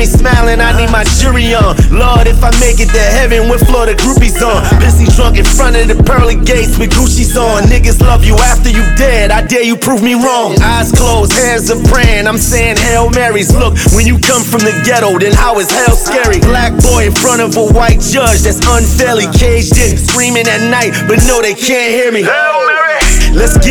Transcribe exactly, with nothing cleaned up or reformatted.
me smiling, I need my jury on. Lord, if I make it to heaven with Florida groupies on. Pissy drunk in front of the pearly gates with Gucci's on. Niggas love you after you dead, I dare you prove me wrong. Eyes closed, hands are praying, I'm saying Hail Marys. Look, when you come from the ghetto, then how is hell scary? Black boy in front of a white judge that's unfairly caged in, screaming at night, but no, they can't hear me. Hail Mary. Let's get